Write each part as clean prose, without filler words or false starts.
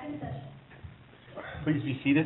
back in session. Please be seated.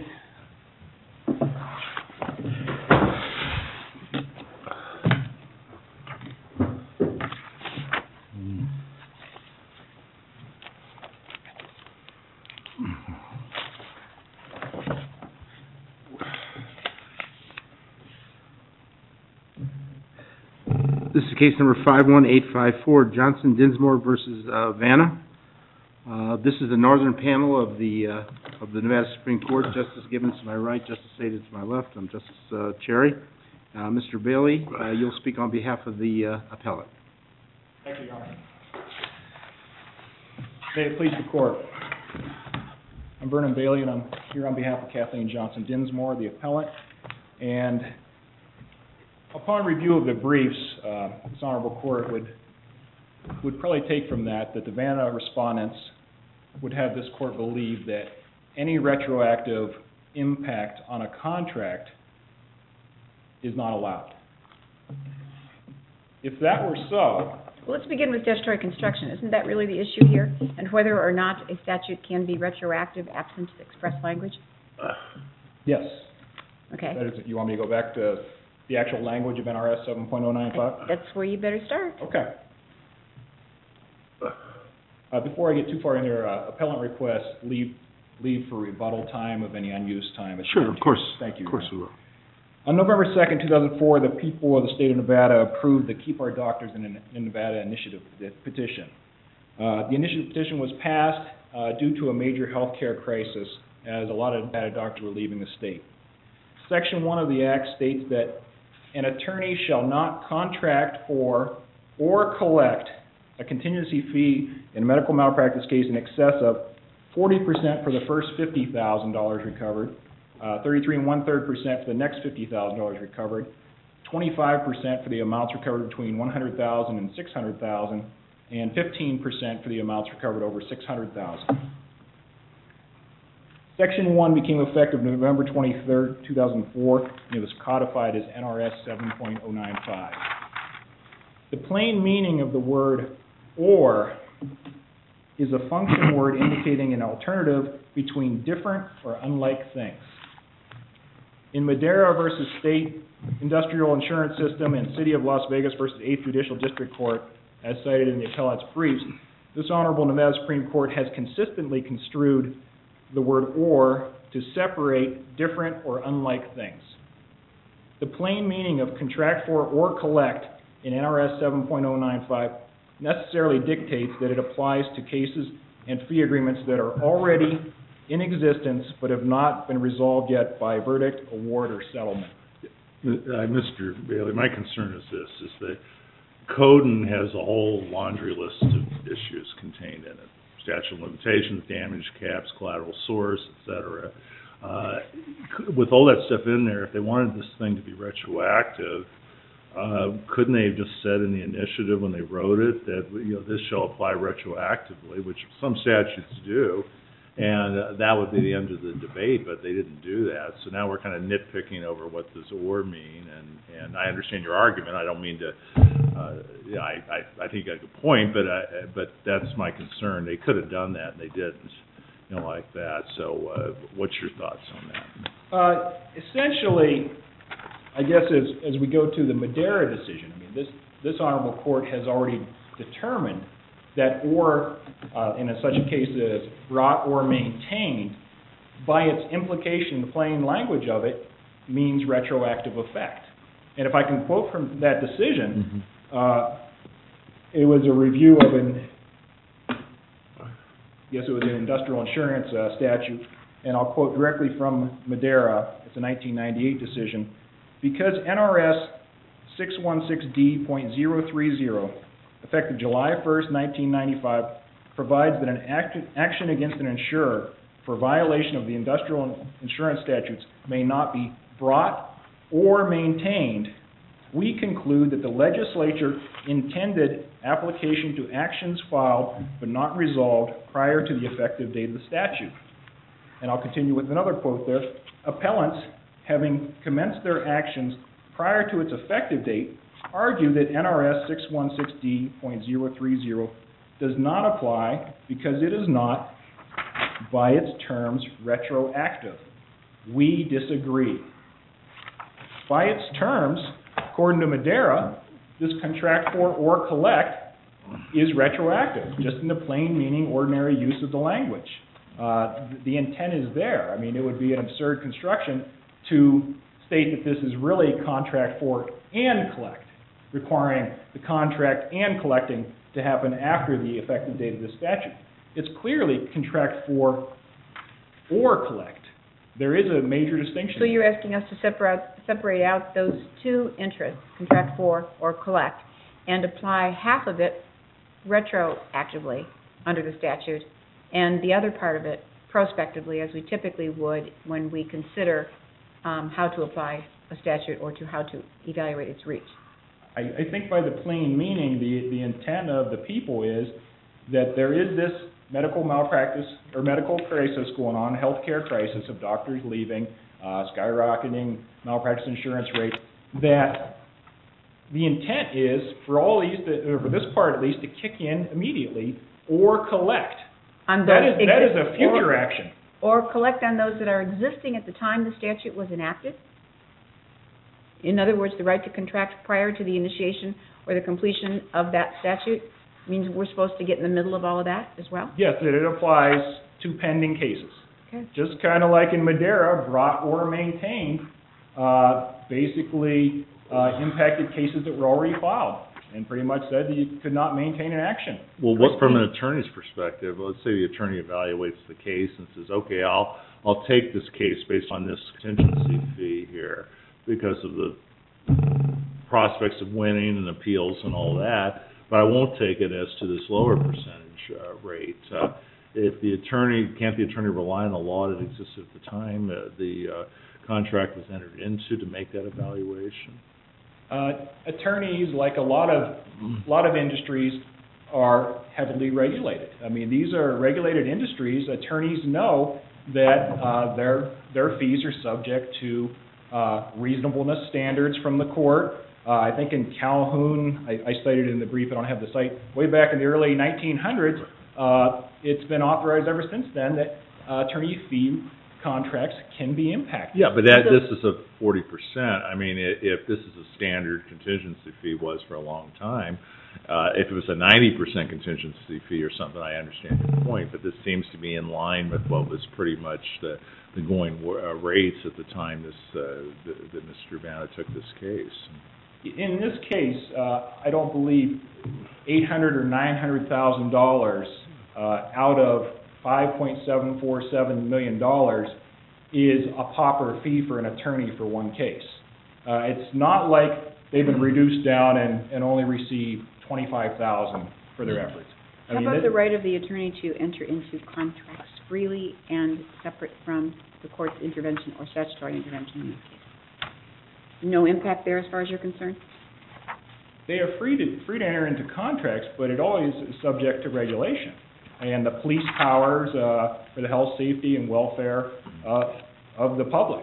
This is case number 51854, Johnson Dinsmore versus Vanna. This is the northern panel of the Nevada Supreme Court. Justice Gibbons to my right, Justice Sated to my left. I'm Justice Cherry. Mr. Bailey, you'll speak on behalf of the appellate. Thank you, Your Honor. May it please the Court. I'm Vernon Bailey, and I'm here on behalf of Kathleen Johnson Dinsmore, the appellant. And upon review of the briefs, this Honorable Court would probably take from that the Vanna respondents would have this Court believe that any retroactive impact on a contract is not allowed. If that were so... Well, let's begin with statutory construction. Isn't that really the issue here? And whether or not a statute can be retroactive absent express language? Yes. Okay. That is, you want me to go back to the actual language of NRS 7.095? That's where you better start. Okay. Before I get too far in there, appellant requests leave for rebuttal time of any unused time. Sure, of course. Thank you. Of course we will. On November 2nd, 2004, the people of the state of Nevada approved the Keep Our Doctors in Nevada initiative petition. The initiative petition was passed due to a major health care crisis, as a lot of Nevada doctors were leaving the state. Section 1 of the Act states that an attorney shall not contract for or collect a contingency fee in a medical malpractice case in excess of 40% for the first $50,000 recovered, 33 1/3% for the next $50,000 recovered, 25% for the amounts recovered between $100,000 and $600,000, and 15% for the amounts recovered over $600,000. Section 1 became effective November 23, 2004, and it was codified as NRS 7.095. The plain meaning of the word "or" is a function word indicating an alternative between different or unlike things. In Madera versus State Industrial Insurance System and City of Las Vegas versus 8th Judicial District Court, as cited in the appellate's briefs, this Honorable Nevada Supreme Court has consistently construed the word "or" to separate different or unlike things. The plain meaning of contract for or collect in NRS 7.095 necessarily dictates that it applies to cases and fee agreements that are already in existence but have not been resolved yet by verdict, award, or settlement. Mr. Bailey, my concern is this, is that Coden has a whole laundry list of issues contained in it. Statute of limitations, damage caps, collateral source, etc. With all that stuff in there, if they wanted this thing to be retroactive, couldn't they have just said in the initiative when they wrote it that this shall apply retroactively, which some statutes do, and that would be the end of the debate, but they didn't do that. So now we're kind of nitpicking over what does "or" mean, and I understand your argument. I don't mean to, I think you got a good point, but that's my concern. They could have done that, and they didn't, like that. So what's your thoughts on that? Essentially, I guess as we go to the Madera decision, I mean, this Honorable Court has already determined that "or" in such a case as brought or maintained, by its implication, the plain language of it, means retroactive effect. And if I can quote from that decision, it was a review of it was an industrial insurance statute, and I'll quote directly from Madera. It's a 1998 decision. Because NRS 616D.030, effective July 1st, 1995, provides that an action against an insurer for violation of the industrial insurance statutes may not be brought or maintained, we conclude that the legislature intended application to actions filed but not resolved prior to the effective date of the statute. And I'll continue with another quote there. Appellants, having commenced their actions prior to its effective date, argue that NRS 616D.030 does not apply because it is not by its terms retroactive. We disagree. By its terms, according to Madera, this contract for or collect is retroactive, just in the plain meaning, ordinary use of the language. The intent is there. I mean, it would be an absurd construction to state that this is really contract for and collect, requiring the contract and collecting to happen after the effective date of the statute. It's clearly contract for or collect. There is a major distinction. So you're asking us to separate out those two interests, contract for or collect, and apply half of it retroactively under the statute, and the other part of it prospectively, as we typically would when we consider how to apply a statute or to how to evaluate its reach. I think by the plain meaning, the intent of the people is that there is this medical malpractice or medical crisis going on, healthcare crisis of doctors leaving, skyrocketing malpractice insurance rates, that the intent is for all these, or for this part at least, to kick in immediately or collect. That is a future action. Or collect on those that are existing at the time the statute was enacted? In other words, the right to contract prior to the initiation or the completion of that statute means we're supposed to get in the middle of all of that as well? Yes, it applies to pending cases. Okay. Just kind of like in Madera, brought or maintained, basically impacted cases that were already filed, and pretty much said that you could not maintain an action. Well, what from an attorney's perspective, let's say the attorney evaluates the case and says, okay, I'll take this case based on this contingency fee here because of the prospects of winning and appeals and all that, but I won't take it as to this lower percentage rate. Can't the attorney rely on the law that existed at the time the contract was entered into to make that evaluation? Attorneys, like a lot of industries, are heavily regulated. I mean, these are regulated industries. Attorneys know that their fees are subject to reasonableness standards from the court. I think in Calhoun, I cited in the brief, I don't have the site, way back in the early 1900s, it's been authorized ever since then that attorney fee contracts can be impacted. Yeah, but this is a 40%. I mean, if this is a standard contingency fee was for a long time, if it was a 90% contingency fee or something, I understand your point, but this seems to be in line with what was pretty much the going rates at the time that Mr. Vanna took this case. In this case, I don't believe $800,000 or $900,000 out of $5.747 million is a pauper fee for an attorney for one case. It's not like they've been reduced down and only receive $25,000 for their efforts. How about the right of the attorney to enter into contracts freely and separate from the court's intervention or statutory intervention in this case? No impact there as far as you're concerned? They are free to enter into contracts, but it always is subject to regulation. And the police powers for the health, safety, and welfare of the public.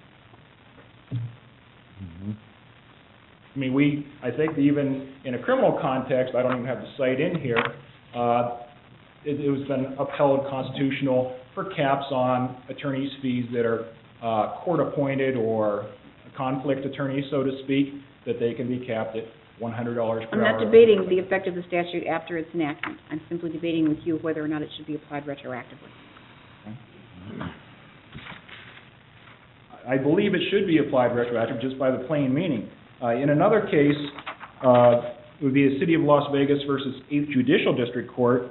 Mm-hmm. I mean, I think even in a criminal context, I don't even have the site in here, it was been upheld constitutional for caps on attorneys' fees that are court-appointed or conflict attorneys, so to speak, that they can be capped at $100 per hour. I'm not debating the effect of the statute after its enactment. I'm simply debating with you whether or not it should be applied retroactively. I believe it should be applied retroactively just by the plain meaning. In another case, it would be the City of Las Vegas versus 8th Judicial District Court,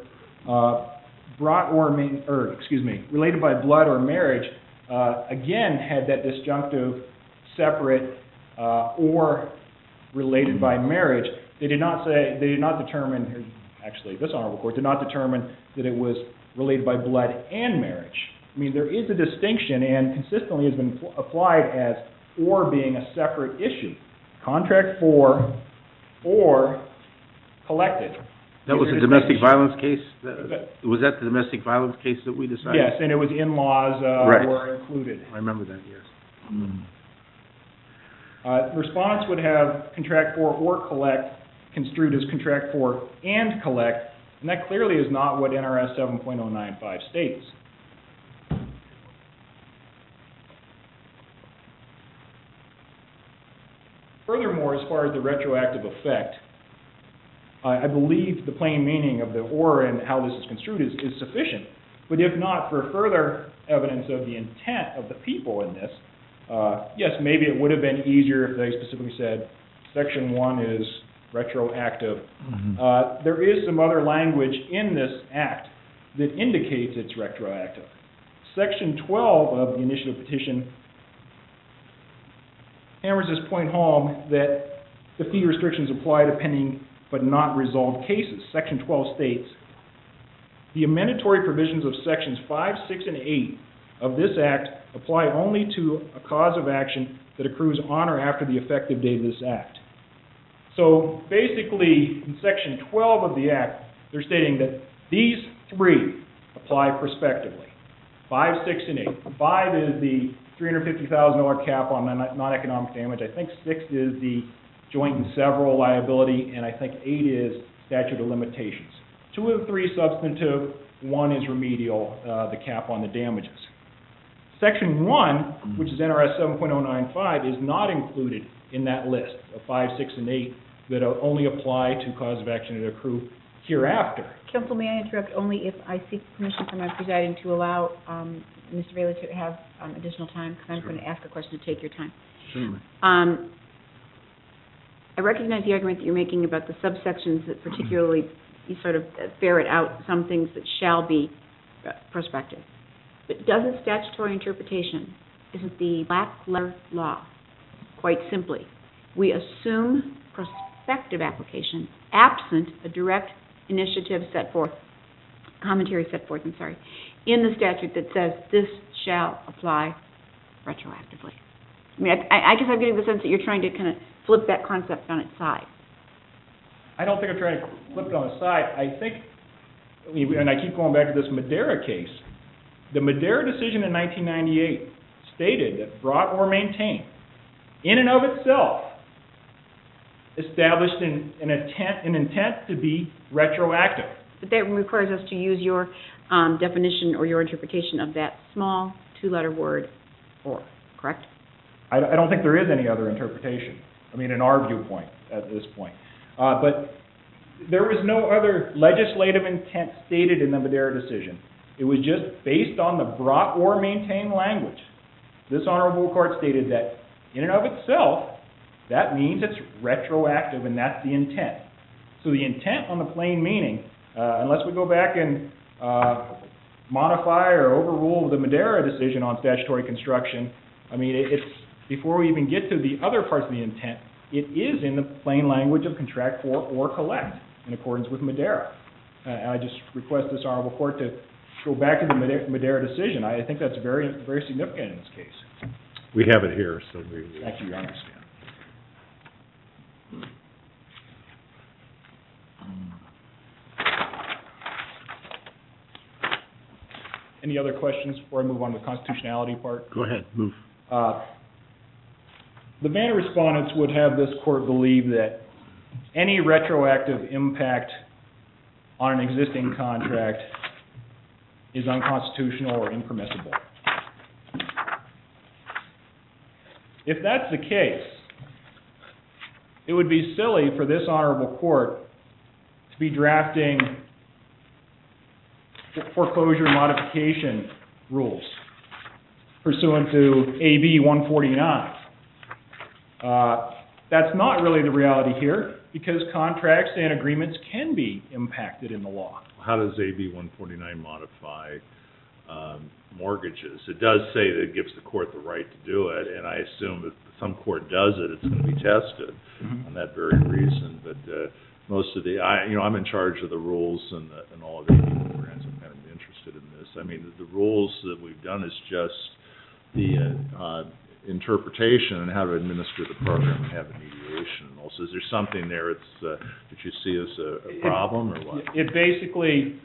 related by blood or marriage, again had that disjunctive separate or related by marriage. They did not determine, actually this Honorable Court did not determine that it was related by blood and marriage. I mean, there is a distinction and consistently has been applied as or being a separate issue. Contract for or collected. That was a domestic violence case? Was that the domestic violence case that we decided? Yes, and it was in-laws Right. were included. I remember that, yes. Mm. Respondents would have contract for or collect construed as contract for and collect, and that clearly is not what NRS 7.095 states. Furthermore, as far as the retroactive effect, I believe the plain meaning of the or and how this is construed is sufficient. But if not for further evidence of the intent of the people in this, yes, maybe it would have been easier if they specifically said Section 1 is retroactive. There is some other language in this act that indicates it's retroactive. Section 12 of the initiative petition hammers this point home that the fee restrictions apply to pending but not resolved cases. Section 12 states, the amendatory provisions of Sections 5, 6, and 8 of this Act apply only to a cause of action that accrues on or after the effective date of this Act. So basically, in Section 12 of the Act, they're stating that these three apply prospectively. 5, 6, and 8. 5 is the $350,000 cap on non-economic damage. I think 6 is the joint and several liability, and I think 8 is statute of limitations. 2 of the 3 substantive, 1 is remedial, the cap on the damages. Section 1, which is NRS 7.095, is not included in that list of 5, 6, and 8 that only apply to cause of action that accrue hereafter. Counsel, may I interrupt only if I seek permission from my presiding to allow Mr. Bailey to have additional time, because I'm going to ask a question to take your time. Certainly. I recognize the argument that you're making about the subsections that particularly you sort of ferret out some things that shall be prospective. But doesn't statutory interpretation, isn't the black letter law, quite simply, we assume prospective application absent a direct initiative set forth, commentary set forth, in the statute that says this shall apply retroactively. I mean, I guess I'm getting the sense that you're trying to kind of flip that concept on its side. I don't think I'm trying to flip it on its side. I think, and I keep going back to this Madera case, the Madera decision in 1998 stated that brought or maintained, in and of itself, established an intent to be retroactive. But that requires us to use your definition or your interpretation of that small two-letter word, or, correct? I don't think there is any other interpretation, in our viewpoint at this point. But there was no other legislative intent stated in the Madera decision. It was just based on the brought or maintained language. This honorable court stated that in and of itself, that means it's retroactive, and that's the intent. So the intent on the plain meaning, unless we go back and modify or overrule the Madera decision on statutory construction, it's before we even get to the other parts of the intent, it is in the plain language of contract for or collect in accordance with Madera. And I just request this honorable court to go back to the Madera decision. I think that's very, very significant in this case. We have it here, so we Thank you, Your Honor. understand. Any other questions before I move on to the constitutionality part? Go ahead, move. The Vanna respondents would have this court believe that any retroactive impact on an existing contract is unconstitutional or impermissible. If that's the case, it would be silly for this honorable court to be drafting foreclosure modification rules pursuant to AB 149. That's not really the reality here, because contracts and agreements can be impacted in the law. How does AB 149 modify mortgages? It does say that it gives the court the right to do it, and I assume if some court does it, it's going to be tested on that very reason. But most of I'm in charge of the rules and all of the programs. I'm kind of interested in this. The rules that we've done is just the interpretation and how to administer the program and have the mediation. Also, is there something there that you see as a problem, or what? It basically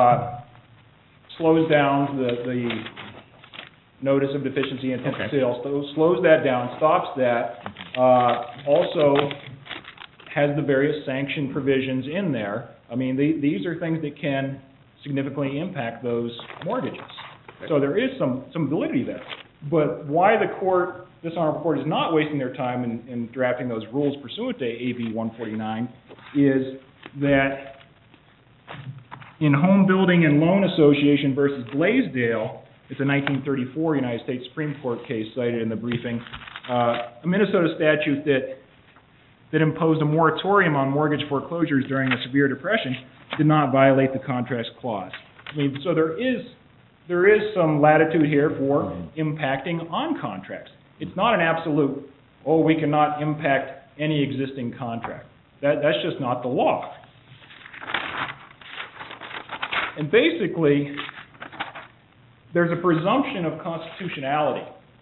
slows down the notice of deficiency intent to sale, slows that down, stops that, also has the various sanction provisions in there. These are things that can significantly impact those mortgages. So there is some validity there. But why this honorable court is not wasting their time in drafting those rules pursuant to AB 149 is that in Home Building and Loan Association versus Blaisdell, it's a 1934 United States Supreme Court case cited in the briefing, a Minnesota statute that imposed a moratorium on mortgage foreclosures during the severe depression did not violate the contracts clause. I mean, so there is some latitude here for impacting on contracts. It's not an absolute, we cannot impact any existing contract. That's just not the law. And basically, there's a presumption of constitutionality.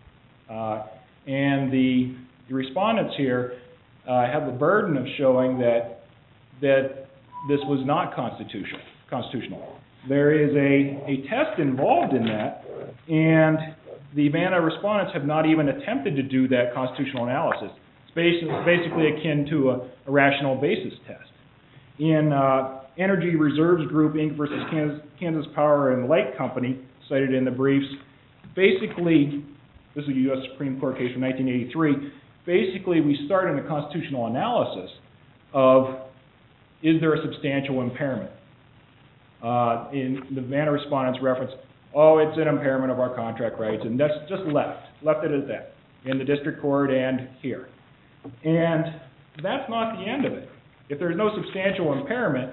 And the respondents here have the burden of showing that this was not constitutional. There is a test involved in that, and the Vanna respondents have not even attempted to do that constitutional analysis. It's basically akin to a rational basis test. In Energy Reserves Group, Inc. versus Kansas Power and Light Company, cited in the briefs, basically, this is a U.S. Supreme Court case from 1983, basically we start in a constitutional analysis of, is there a substantial impairment? In the Vanna respondents reference, it's an impairment of our contract rights, and that's just left it at that, in the district court and here. And that's not the end of it. If there's no substantial impairment,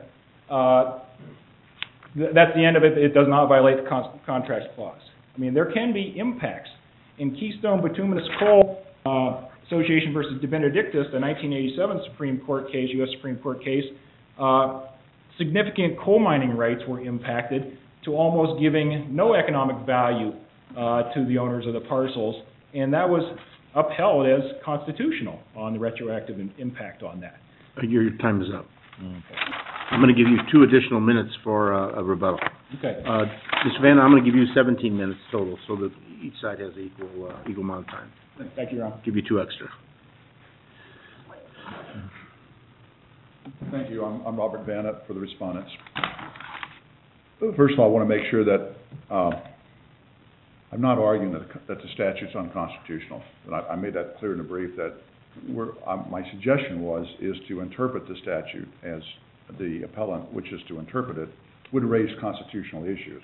that's the end of it. It does not violate the contracts clause. I mean, there can be impacts. In Keystone Bituminous Coal Association versus De Benedictis, the 1987 Supreme Court case, U.S. Supreme Court case, significant coal mining rights were impacted to almost giving no economic value to the owners of the parcels, and that was upheld as constitutional on the retroactive impact on that. Your time is up. I'm going to give you 2 additional minutes for a rebuttal. Okay. Mr. Vanna, I'm going to give you 17 minutes total, so that each side has equal amount of time. Thank you, Your Honor. Give you 2 extra. Thank you. I'm Robert Vanna for the respondents. First of all, I want to make sure that I'm not arguing that the statute's unconstitutional. And I made that clear in the brief that my suggestion is to interpret the statute as the appellant, which is to interpret it, would raise constitutional issues.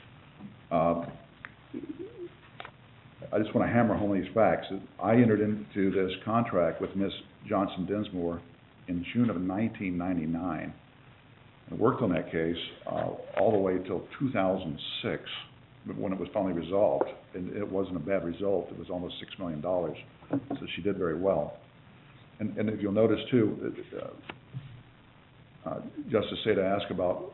I just want to hammer home these facts. I entered into this contract with Ms. Johnson Dinsmore in June of 1999. I worked on that case all the way till 2006, when it was finally resolved. And it wasn't a bad result. It was almost $6 million. So she did very well. And if you'll notice, too, Justice Seda asked about,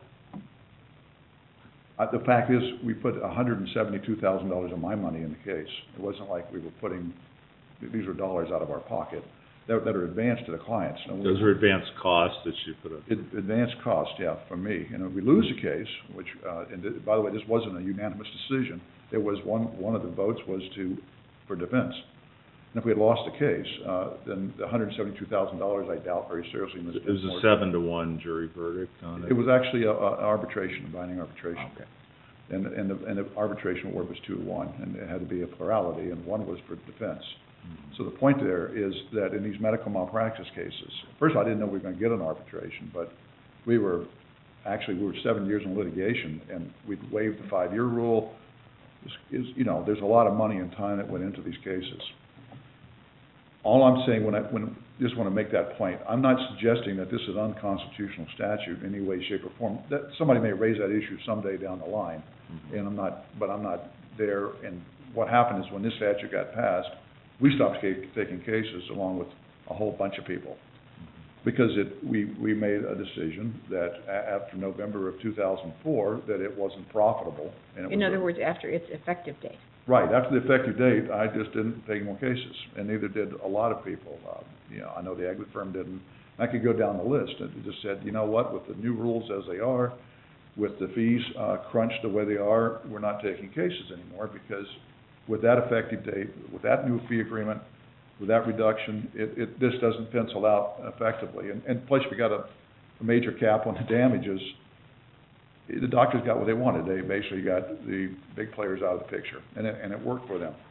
the fact is we put $172,000 of my money in the case. It wasn't like we were putting, these were dollars out of our pocket that are advanced to the clients. Those are advanced costs that you put up? Advanced cost, yeah, from me. And if we lose the case, which, and by the way, this wasn't a unanimous decision. There was one of the votes was for defense. And if we had lost the case, then the $172,000, I doubt very seriously. It was a 7-1 jury verdict on it? It was actually an arbitration, a binding arbitration. Okay. And the arbitration award was 2-1, and it had to be a plurality, and 1 was for defense. Mm-hmm. So the point there is that in these medical malpractice cases, first I didn't know we were going to get an arbitration, but we were 7 years in litigation, and we'd waived the 5-year rule. There's a lot of money and time that went into these cases. All I'm saying just want to make that point, I'm not suggesting that this is an unconstitutional statute in any way, shape, or form. That somebody may raise that issue someday down the line, mm-hmm. and I'm not there. And what happened is when this statute got passed, we stopped taking cases along with a whole bunch of people, because we made a decision that after November of 2004 that it wasn't profitable. And in other words, after its effective date. Right, after the effective date, I just didn't take more cases, and neither did a lot of people. I know the Aglet firm didn't. I could go down the list and just said, you know what, with the new rules as they are, with the fees crunched the way they are, we're not taking cases anymore, because with that effective date, with that new fee agreement, with that reduction, this doesn't pencil out effectively. And plus, we got a major cap on the damages. The doctors got what they wanted. They basically got the big players out of the picture, and it worked for them.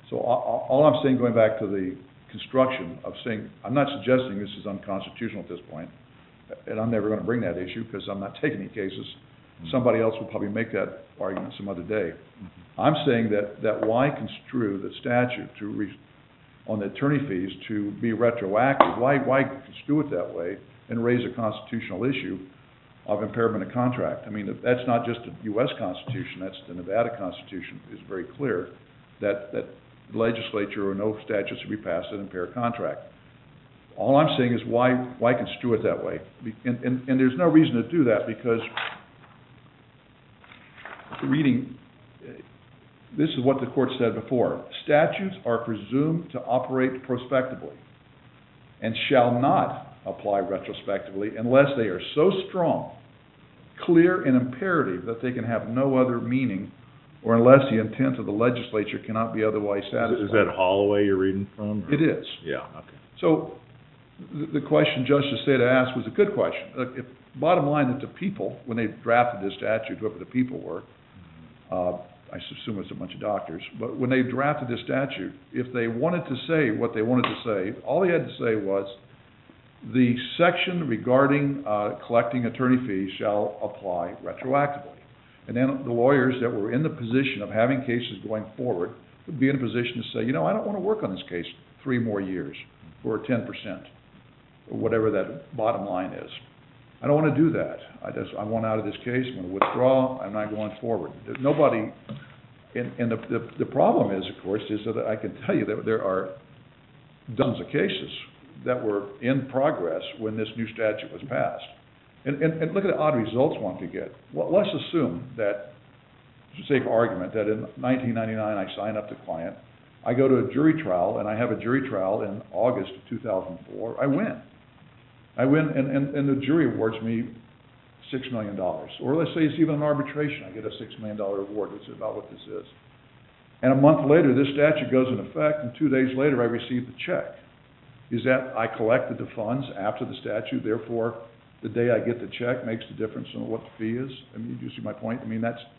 So all I'm saying, going back to the construction of saying, I'm not suggesting this is unconstitutional at this point, and I'm never going to bring that issue because I'm not taking any cases. Somebody else will probably make that argument some other day. I'm saying that why construe the statute on the attorney fees to be retroactive? Why construe it that way and raise a constitutional issue of impairment of contract? I mean, that's not just the U.S. Constitution, that's the Nevada Constitution. It's very clear that the legislature or no statutes should be passed that impair contract. All I'm saying is why construe it that way? And there's no reason to do that because reading, this is what the court said before. Statutes are presumed to operate prospectively and shall not apply retrospectively unless they are so strong, clear, and imperative that they can have no other meaning or unless the intent of the legislature cannot be otherwise satisfied. Is that Holloway you're reading from? It is. Yeah, okay. So the question Justice Seda asked was a good question. Bottom line, that the people, when they drafted this statute, whoever the people were, I assume it's a bunch of doctors, but when they drafted this statute, if they wanted to say what they wanted to say, all they had to say was, the section regarding collecting attorney fees shall apply retroactively. And then the lawyers that were in the position of having cases going forward would be in a position to say, you know, I don't want to work on this case 3 more years for 10%, or whatever that bottom line is. I don't want to do that. I want out of this case. I'm going to withdraw. I'm not going forward. Nobody, and the problem is, of course, is that I can tell you that there are dozens of cases that were in progress when this new statute was passed. And look at the odd results one could get. Well, let's assume that, for the sake of argument, that in 1999 I sign up the client, I go to a jury trial, and I have a jury trial in August of 2004. I win, and the jury awards me $6 million. Or let's say it's even an arbitration. I get a $6 million award, which is about what this is. And a month later, this statute goes into effect, and 2 days later, I receive the check. Is that I collected the funds after the statute, therefore, the day I get the check makes the difference in what the fee is? I mean, do you see my point? I mean,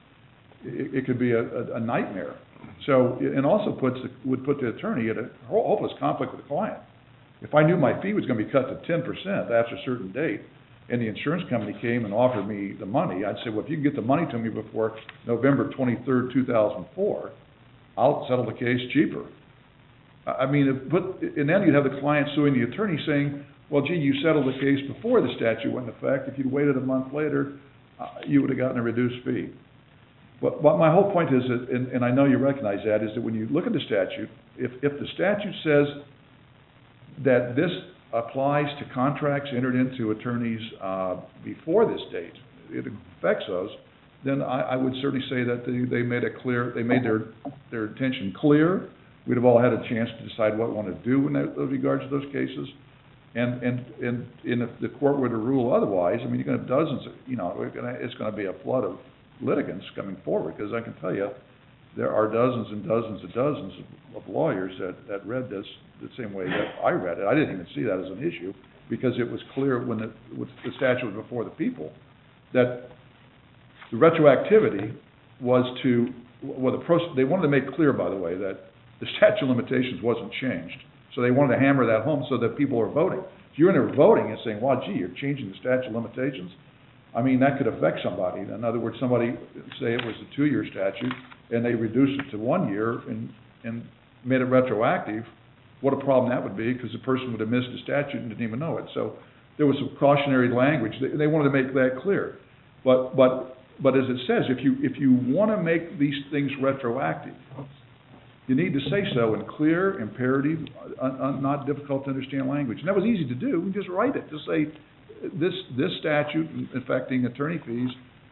it could be a nightmare. So, and also would put the attorney at a hopeless conflict with the client. If I knew my fee was going to be cut to 10% after a certain date, and the insurance company came and offered me the money, I'd say, well, if you can get the money to me before November 23rd, 2004, I'll settle the case cheaper. I mean, and then you'd have the client suing the attorney saying, well, gee, you settled the case before the statute went into effect. If you'd waited a month later, you would have gotten a reduced fee. But my whole point is, that, and I know you recognize that, is that when you look at the statute, if the statute says that this applies to contracts entered into attorneys before this date, it affects those, then I would certainly say that they made it clear, they made their intention clear. We'd have all had a chance to decide what we want to do in regards to those cases. And if the court were to rule otherwise, I mean, you're going to have dozens of, it's going to be a flood of litigants coming forward, because I can tell you, there are dozens and dozens and dozens of lawyers that read this the same way that I read it. I didn't even see that as an issue, because it was clear when the statute was before the people that the retroactivity was to, they wanted to make clear, by the way, that the statute of limitations wasn't changed. So they wanted to hammer that home so that people are voting. If you're in there voting and saying, well, gee, you're changing the statute of limitations, I mean, that could affect somebody. In other words, somebody, say it was a 2-year statute, and they reduced it to 1 year and made it retroactive, what a problem that would be, because the person would have missed the statute and didn't even know it. So there was some cautionary language. They wanted to make that clear. But as it says, if you want to make these things retroactive, you need to say so in clear, imperative, not difficult to understand language. And that was easy to do. We just write it. Just say, this statute affecting attorney fees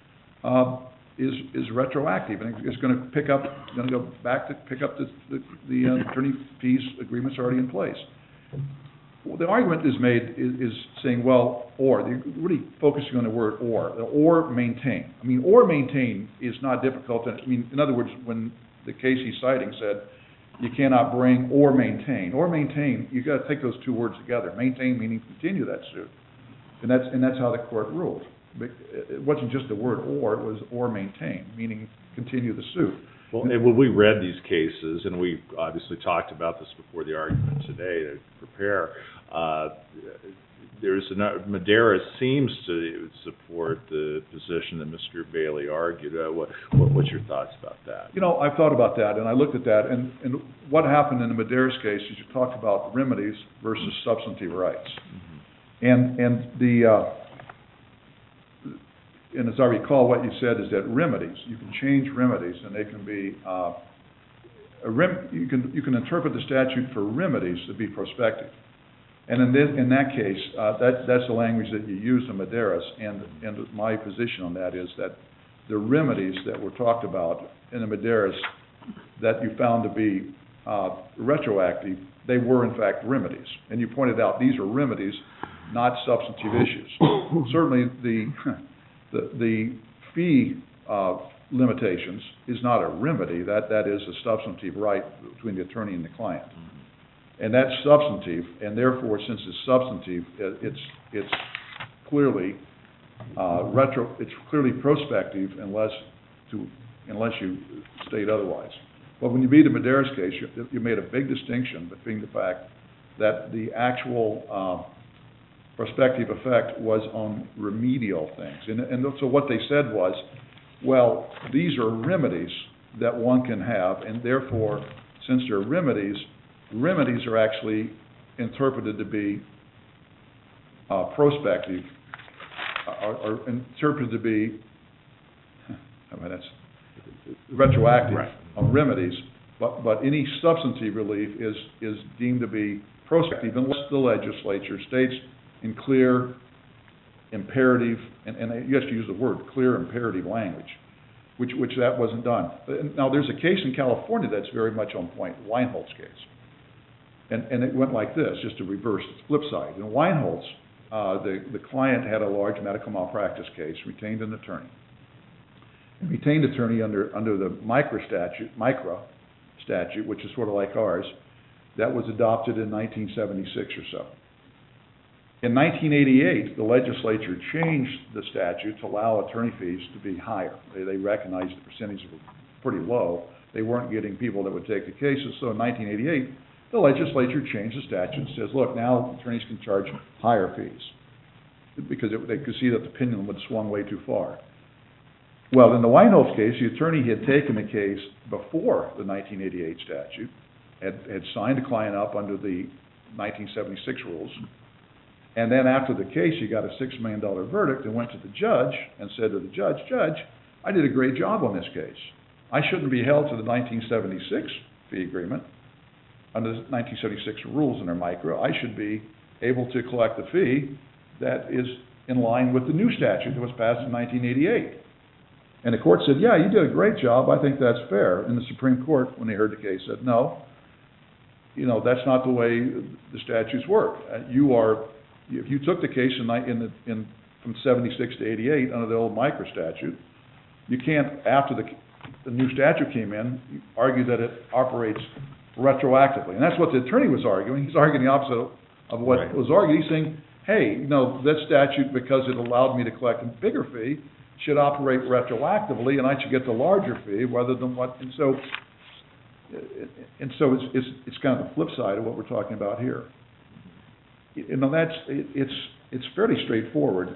is retroactive, and it's going to go back to pick up the attorney fees agreements already in place. Well, the argument is made is saying, well, or, they're really focusing on the word or maintain. I mean, or maintain is not difficult. I mean, in other words, when the case he's citing said you cannot bring or maintain. Or maintain, you've got to take those two words together. Maintain meaning continue that suit. And that's how the court ruled. It wasn't just the word or, it was or maintain, meaning continue the suit. Well, and when we read these cases, and we obviously talked about this before the argument today to prepare, Madera seems to support the position that Mr. Bailey argued. What's your thoughts about that? You know, I've thought about that, and I looked at that, and what happened in the Madera's case is you talked about remedies versus substantive rights. And as I recall, what you said is that remedies, you can change remedies, and they can be, you can interpret the statute for remedies to be prospective. And in that case, that's the language that you use in Madera's, and my position on that is that the remedies that were talked about in the Madera's that you found to be retroactive, they were in fact remedies. And you pointed out these are remedies, not substantive issues. Certainly the fee limitations is not a remedy, that is a substantive right between the attorney and the client. And that's substantive, and therefore, since it's substantive, it's clearly it's clearly prospective unless you state otherwise. But when you read the Madera's case, you made a big distinction between the fact that the actual prospective effect was on remedial things. And so what they said was, well, these are remedies that one can have, and therefore, since they're remedies are actually interpreted to be prospective, or interpreted to be, that's retroactive on remedies, but any substantive relief is deemed to be prospective unless the legislature states in clear, imperative, and you have to use the word clear, imperative language, which that wasn't done. Now, there's a case in California that's very much on point, Weinholz case. And it went like this, just to reverse the flip side. In Weinholz, the client had a large medical malpractice case, retained an attorney. And retained attorney under the MICRA statute, which is sort of like ours, that was adopted in 1976 or so. In 1988, the legislature changed the statute to allow attorney fees to be higher. They recognized the percentages were pretty low. They weren't getting people that would take the cases. So in 1988, the legislature changed the statute and says, look, now attorneys can charge higher fees because they could see that the pendulum had swung way too far. Well, in the Weinholz case, the attorney had taken the case before the 1988 statute, had signed the client up under the 1976 rules, and then after the case, he got a $6 million verdict and went to the judge and said to the judge, Judge, I did a great job on this case. I shouldn't be held to the 1976 fee agreement under the 1976 rules in their MICRA. I should be able to collect the fee that is in line with the new statute that was passed in 1988. And the court said, yeah, you did a great job. I think that's fair. And the Supreme Court, when they heard the case, said, no, that's not the way the statutes work. If you took the case from 76 to 88 under the old MICRA statute, you can't, after the new statute came in, argue that it operates retroactively. And that's what the attorney was arguing. He's arguing the opposite of what was argued. He's saying, hey, that statute, because it allowed me to collect a bigger fee, should operate retroactively, and I should get the larger fee rather than what. And so it's kind of the flip side of what we're talking about here. It's fairly straightforward.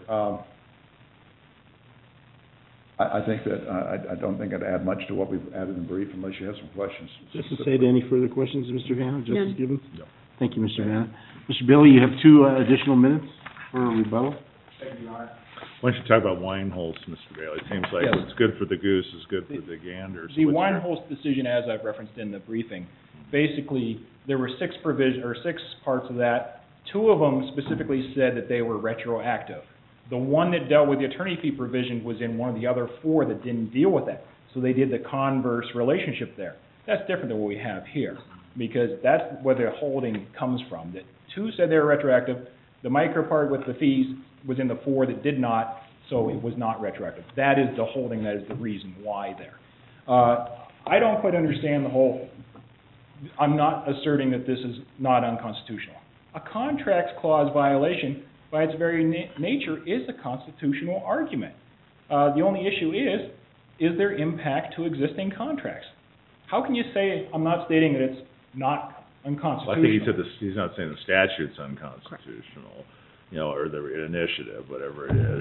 I think that I don't think I'd add much to what we've added in brief unless you have some questions. Justice Ada, any further questions, Mr. Vanna? Justice Gibbons? No. Thank you, Mr. Vanna. Mr. Bailey, you have 2 additional minutes for a rebuttal. Thank you, Your Honor. Why don't you talk about Weinholz, Mr. Bailey? It seems like what's good for the goose is good for the gander. The Weinholz decision, as I've referenced in the briefing, basically there were 6 parts of that. 2 of them specifically said that they were retroactive. The one that dealt with the attorney fee provision was in one of the other 4 that didn't deal with that. So they did the converse relationship there. That's different than what we have here, because that's where the holding comes from. That 2 said they were retroactive. The MICRA part with the fees was in the 4 that did not, so it was not retroactive. That is the holding. That is the reason why there. I don't quite understand the whole, I'm not asserting that this is not unconstitutional. A contracts clause violation, by its very nature, is a constitutional argument. The only issue is there impact to existing contracts? How can you say I'm not stating that it's not unconstitutional? Well, I think he said this, he's not saying the statute's unconstitutional, you know, or the initiative, whatever it is,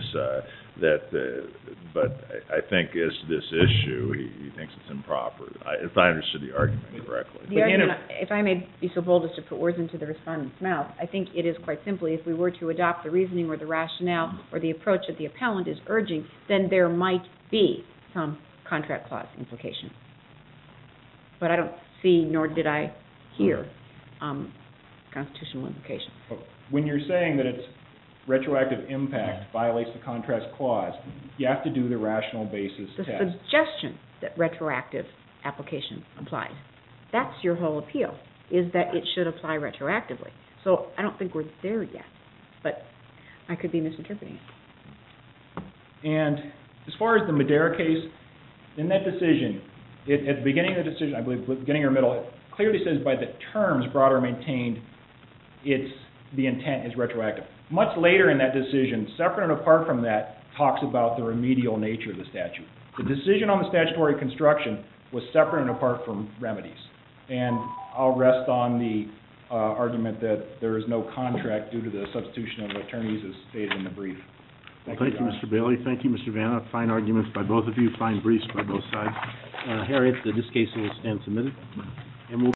but I think as to this issue, he thinks it's improper, if I understood the argument correctly. The argument, if I may be so bold as to put words into the respondent's mouth, I think it is quite simply, if we were to adopt the reasoning or the rationale or the approach that the appellant is urging, then there might be some contract clause implication. But I don't see, nor did I hear, constitutional implication. When you're saying that it's retroactive impact violates the contract clause, you have to do the rational basis The test. suggestion that retroactive application applies, that's your whole appeal, is that it should apply retroactively. So I don't think we're there yet, but I could be misinterpreting it. And as far as the Madera case, in that decision, at the beginning of the decision, I believe, beginning or middle, it clearly says by the terms brought or maintained, the intent is retroactive. Much later in that decision, separate and apart from that, talks about the remedial nature of the statute. The decision on the statutory construction was separate and apart from remedies. And I'll rest on the argument that there is no contract due to the substitution of attorneys as stated in the brief. Well, thank you, Mr. Bailey. Thank you, Mr. Vanna. Fine arguments by both of you, fine briefs by both sides. Harriet, this case will stand submitted. And we'll